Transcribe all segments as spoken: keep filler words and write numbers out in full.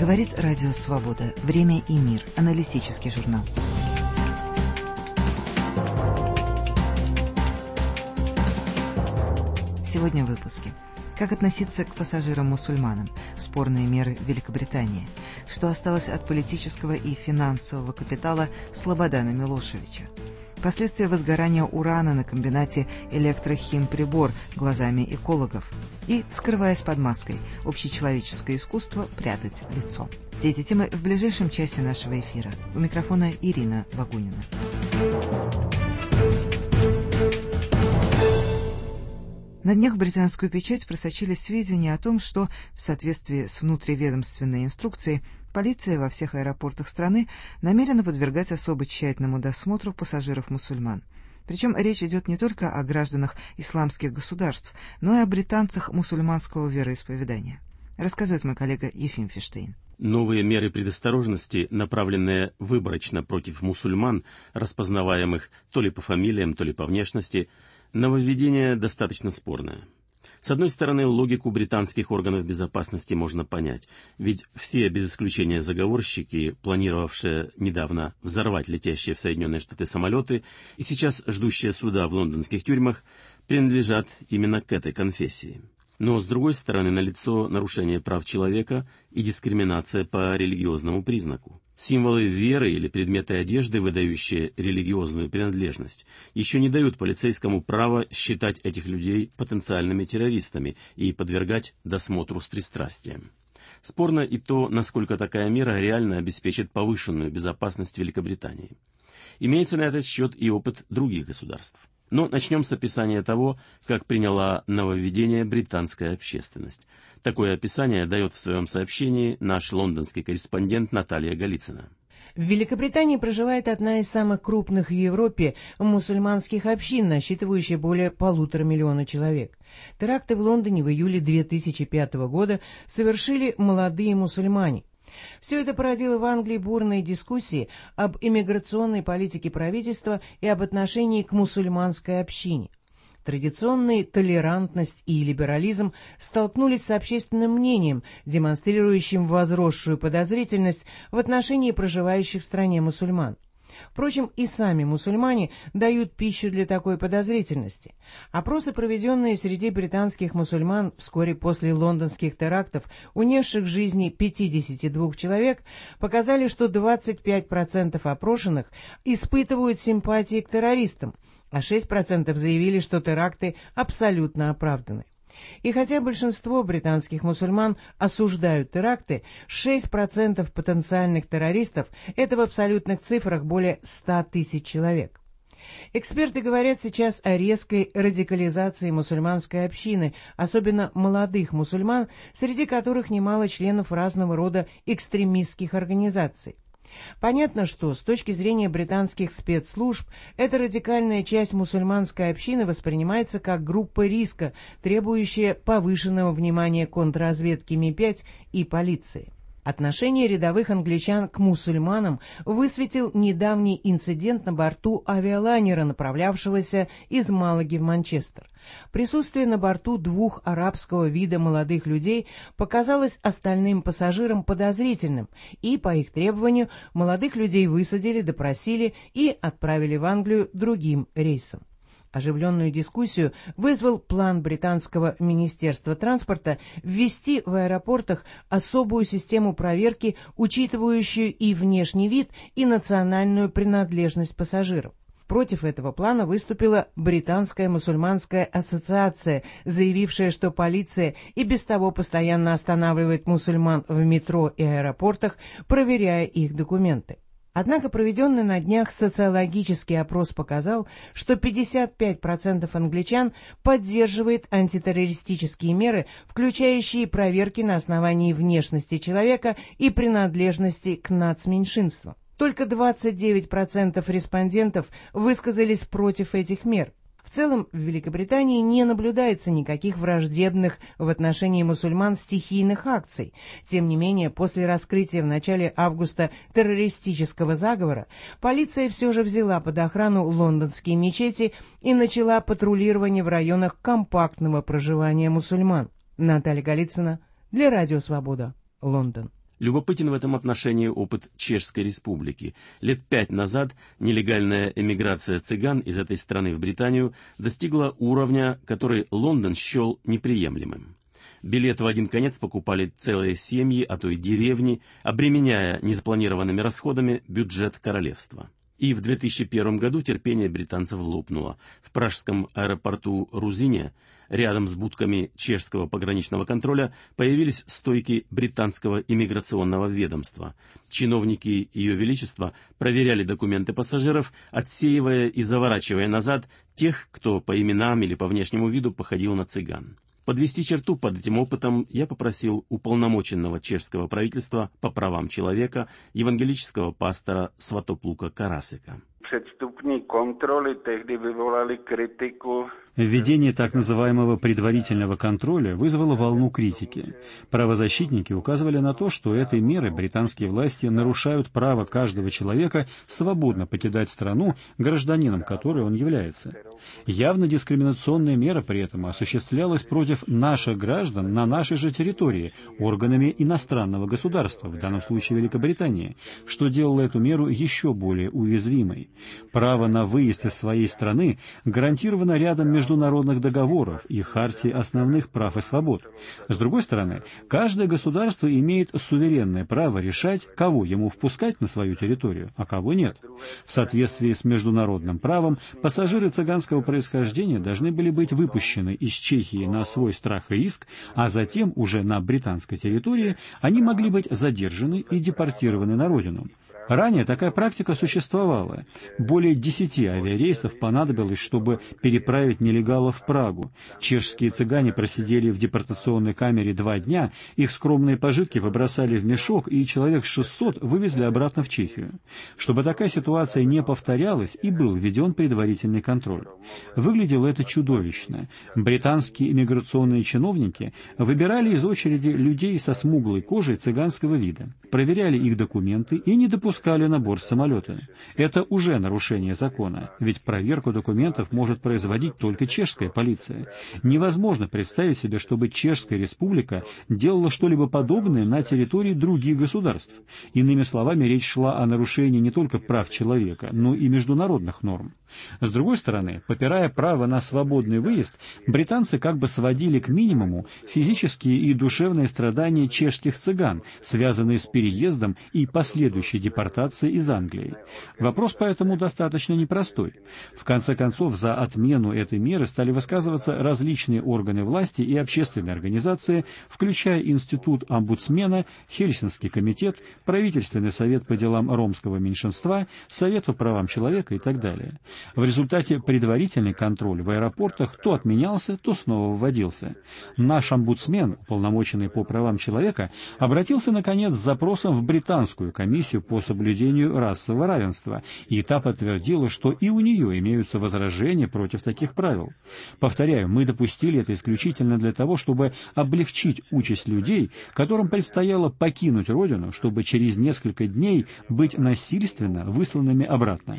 Говорит Радио Свобода. Время и мир. Аналитический журнал. Сегодня в выпуске. Как относиться к пассажирам-мусульманам? Спорные меры в Великобритании. Что осталось от политического и финансового капитала Слободана Милошевича? Последствия возгорания урана на комбинате электрохимприбор глазами экологов. И, скрываясь под маской, общечеловеческое искусство прятать лицо. Все эти темы в ближайшем часе нашего эфира. У микрофона Ирина Лагунина. На днях в британскую печать просочились сведения о том, что, в соответствии с внутриведомственной инструкцией, полиция во всех аэропортах страны намерена подвергать особо тщательному досмотру пассажиров-мусульман. Причем речь идет не только о гражданах исламских государств, но и о британцах мусульманского вероисповедания. Рассказывает мой коллега Ефим Фиштейн. Новые меры предосторожности, направленные выборочно против мусульман, распознаваемых то ли по фамилиям, то ли по внешности, нововведение достаточно спорное. С одной стороны, логику британских органов безопасности можно понять, ведь все, без исключения заговорщики, планировавшие недавно взорвать летящие в Соединенные Штаты самолеты и сейчас ждущие суда в лондонских тюрьмах, принадлежат именно к этой конфессии. Но, с другой стороны, налицо нарушение прав человека и дискриминация по религиозному признаку. Символы веры или предметы одежды, выдающие религиозную принадлежность, еще не дают полицейскому права считать этих людей потенциальными террористами и подвергать досмотру с пристрастием. Спорно и то, насколько такая мера реально обеспечит повышенную безопасность Великобритании. Имеется на этот счет и опыт других государств. Но начнем с описания того, как приняла нововведение британская общественность. Такое описание дает в своем сообщении наш лондонский корреспондент Наталья Голицына. В Великобритании проживает одна из самых крупных в Европе мусульманских общин, насчитывающая более полутора миллиона человек. Теракты в Лондоне в июле две тысячи пятого года совершили молодые мусульмане. Все это породило в Англии бурные дискуссии об иммиграционной политике правительства и об отношении к мусульманской общине. Традиционная толерантность и либерализм столкнулись с общественным мнением, демонстрирующим возросшую подозрительность в отношении проживающих в стране мусульман. Впрочем, и сами мусульмане дают пищу для такой подозрительности. Опросы, проведенные среди британских мусульман вскоре после лондонских терактов, унесших жизни пятидесяти двух человек, показали, что двадцать пять процентов опрошенных испытывают симпатии к террористам, а шесть процентов заявили, что теракты абсолютно оправданы. И хотя большинство британских мусульман осуждают теракты, шесть процентов потенциальных террористов – это в абсолютных цифрах более ста тысяч человек. Эксперты говорят сейчас о резкой радикализации мусульманской общины, особенно молодых мусульман, среди которых немало членов разного рода экстремистских организаций. Понятно, что с точки зрения британских спецслужб эта радикальная часть мусульманской общины воспринимается как группа риска, требующая повышенного внимания контрразведки Ми пять и полиции. Отношение рядовых англичан к мусульманам высветил недавний инцидент на борту авиалайнера, направлявшегося из Малаги в Манчестер. Присутствие на борту двух арабского вида молодых людей показалось остальным пассажирам подозрительным, и, по их требованию, молодых людей высадили, допросили и отправили в Англию другим рейсом. Оживленную дискуссию вызвал план британского министерства транспорта ввести в аэропортах особую систему проверки, учитывающую и внешний вид, и национальную принадлежность пассажиров. Против этого плана выступила Британская мусульманская ассоциация, заявившая, что полиция и без того постоянно останавливает мусульман в метро и аэропортах, проверяя их документы. Однако проведенный на днях социологический опрос показал, что пятьдесят пять процентов англичан поддерживает антитеррористические меры, включающие проверки на основании внешности человека и принадлежности к нацменьшинствам. Только двадцать девять процентов респондентов высказались против этих мер. В целом, в Великобритании не наблюдается никаких враждебных в отношении мусульман стихийных акций. Тем не менее, после раскрытия в начале августа террористического заговора, полиция все же взяла под охрану лондонские мечети и начала патрулирование в районах компактного проживания мусульман. Наталья Голицына для Радио Свобода, Лондон. Любопытен в этом отношении опыт Чешской Республики. Лет пять назад нелегальная эмиграция цыган из этой страны в Британию достигла уровня, который Лондон счел неприемлемым. Билет в один конец покупали целые семьи, а то и деревни, обременяя незапланированными расходами бюджет королевства. И в две тысячи первом году терпение британцев лопнуло. В пражском аэропорту Рузине, рядом с будками чешского пограничного контроля, появились стойки британского иммиграционного ведомства. Чиновники Ее Величества проверяли документы пассажиров, отсеивая и заворачивая назад тех, кто по именам или по внешнему виду походил на цыган. Подвести черту под этим опытом я попросил уполномоченного чешского правительства по правам человека, евангелического пастора Сватоплука Карасика. Předstupní kontroly tehdy vyvolaly kritiku. Введение так называемого предварительного контроля вызвало волну критики. Правозащитники указывали на то, что этой мерой британские власти нарушают право каждого человека свободно покидать страну, гражданином которой он является. Явно дискриминационная мера при этом осуществлялась против наших граждан на нашей же территории органами иностранного государства, в данном случае Великобритании, что делало эту меру еще более уязвимой. Право на выезд из своей страны гарантировано рядом международных договоров и Хартии основных прав и свобод. С другой стороны, каждое государство имеет суверенное право решать, кого ему впускать на свою территорию, а кого нет. В соответствии с международным правом, пассажиры цыганского происхождения должны были быть выпущены из Чехии на свой страх и риск, а затем уже на британской территории они могли быть задержаны и депортированы на родину. Ранее такая практика существовала. Более десяти авиарейсов понадобилось, чтобы переправить нелегалов в Прагу. Чешские цыгане просидели в депортационной камере два дня, их скромные пожитки побросали в мешок, и человек шестьсот вывезли обратно в Чехию. Чтобы такая ситуация не повторялась, и был введен предварительный контроль. Выглядело это чудовищно. Британские иммиграционные чиновники выбирали из очереди людей со смуглой кожей цыганского вида, проверяли их документы и не допускали на борт самолета. Это уже нарушение закона, ведь проверку документов может производить только чешская полиция. Невозможно представить себе, чтобы Чешская Республика делала что-либо подобное на территории других государств. Иными словами, речь шла о нарушении не только прав человека, но и международных норм. С другой стороны, попирая право на свободный выезд, британцы как бы сводили к минимуму физические и душевные страдания чешских цыган, связанные с переездом и последующей депортацией из Англии. Вопрос поэтому достаточно непростой. В конце концов, за отмену этой меры стали высказываться различные органы власти и общественные организации, включая Институт омбудсмена, Хельсинский комитет, Правительственный совет по делам ромского меньшинства, Совет по правам человека и так далее. В результате предварительный контроль в аэропортах то отменялся, то снова вводился. Наш омбудсмен, уполномоченный по правам человека, обратился, наконец, с запросом в британскую комиссию по соблюдению расового равенства, и та подтвердила, что и у нее имеются возражения против таких правил. Повторяю, мы допустили это исключительно для того, чтобы облегчить участь людей, которым предстояло покинуть родину, чтобы через несколько дней быть насильственно высланными обратно.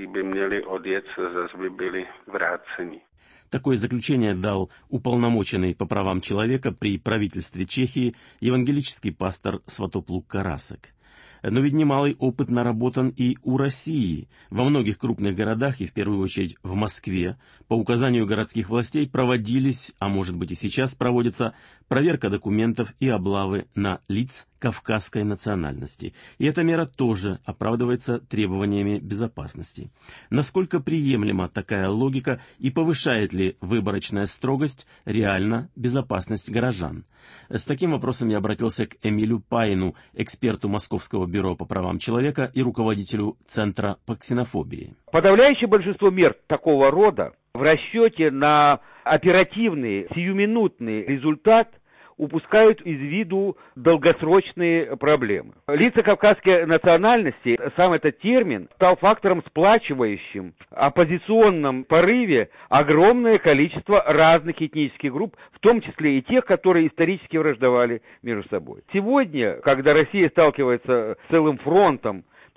Такое заключение дал уполномоченный по правам человека при правительстве Чехии евангелический пастор Сватоплук Карасик. Но ведь немалый опыт наработан и у России. Во многих крупных городах, и в первую очередь в Москве, по указанию городских властей проводились, а может быть и сейчас проводится, проверка документов и облавы на лиц кавказской национальности. И эта мера тоже оправдывается требованиями безопасности. Насколько приемлема такая логика и повышает ли выборочная строгость реально безопасность горожан? С таким вопросом я обратился к Эмилю Паину, эксперту Московского бюро по правам человека и руководителю Центра по ксенофобии. Подавляющее большинство мер такого рода в расчете на оперативный, сиюминутный результат упускают из виду долгосрочные проблемы. Лица кавказской национальности, сам этот термин, стал фактором сплачивающим в оппозиционном порыве огромное количество разных этнических групп, в том числе и тех, которые исторически враждовали между собой. Сегодня, когда Россия сталкивается с целым фронтом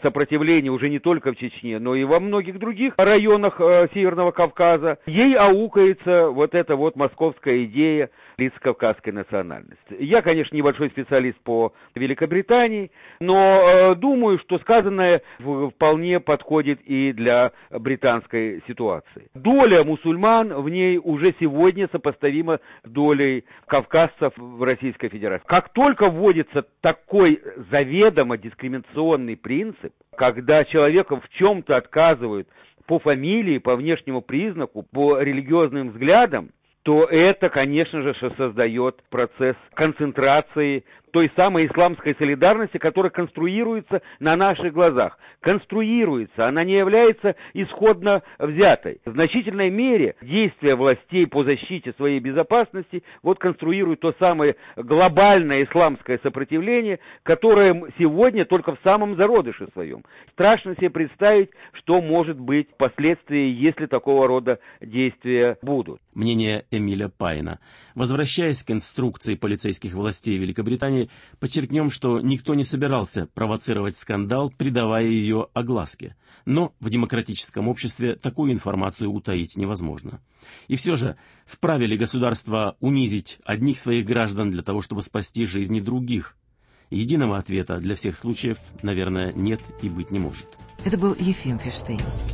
сопротивление уже не только в Чечне, но и во многих других районах э, Северного Кавказа, ей аукается вот эта вот московская идея лиц кавказской национальности. Я, конечно, небольшой специалист по Великобритании, но э, думаю, что сказанное вполне подходит и для британской ситуации. Доля мусульман в ней уже сегодня сопоставима с долей кавказцев в Российской Федерации. Как только вводится такой заведомо дискриминационный принцип, когда человека в чем-то отказывают по фамилии, по внешнему признаку, по религиозным взглядам, то это, конечно же, создает процесс концентрации той самой исламской солидарности, которая конструируется на наших глазах. Конструируется, она не является исходно взятой. В значительной мере действия властей по защите своей безопасности вот конструируют то самое глобальное исламское сопротивление, которое сегодня только в самом зародыше своем. Страшно себе представить, что может быть впоследствии, если такого рода действия будут. Мнение Эмиля Пайна. Возвращаясь к инструкции полицейских властей Великобритании, подчеркнем, что никто не собирался провоцировать скандал, придавая ее огласке. Но в демократическом обществе такую информацию утаить невозможно. И все же, вправе ли государство унизить одних своих граждан для того, чтобы спасти жизни других? Единого ответа для всех случаев, наверное, нет и быть не может. Это был Ефим Фиштейн.